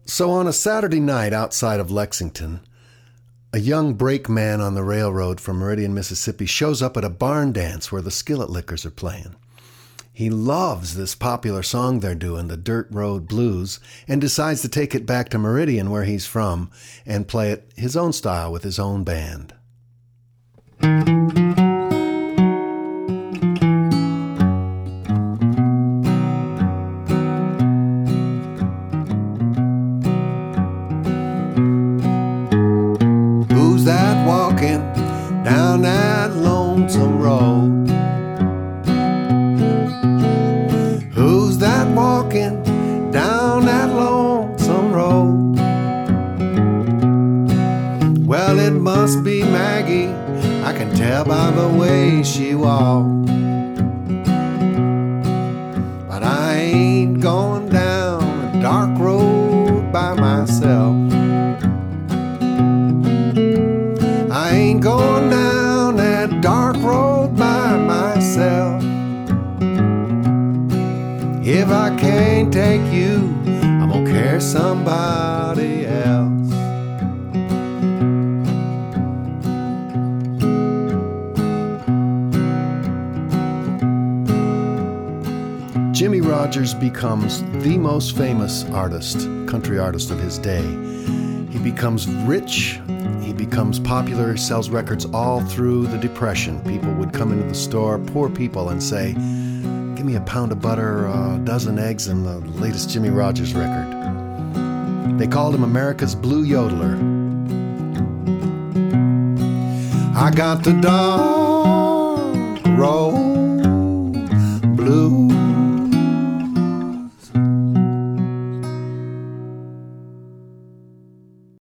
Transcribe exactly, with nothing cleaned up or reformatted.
So on a Saturday night outside of Lexington, a young brakeman on the railroad from Meridian, Mississippi shows up at a barn dance where the Skillet Lickers are playing. He loves this popular song they're doing, the Dirt Road Blues, and decides to take it back to Meridian, where he's from, and play it his own style with his own band. Who's that walking down that lonesome road? Who's that walking down that lonesome road? Well, it must be Maggie, I can tell by the way she walks. But I ain't going down a dark road by myself. I ain't going down that dark road by myself. If I can't take you, I'm gonna carry somebody else. Jimmie Rodgers becomes the most famous artist, country artist of his day. He becomes rich, he becomes popular, he sells records all through the Depression. People would come into the store, poor people, and say, "Give me a pound of butter, a dozen eggs, and the latest Jimmie Rodgers record." They called him America's Blue Yodeler. I got the dark road blue.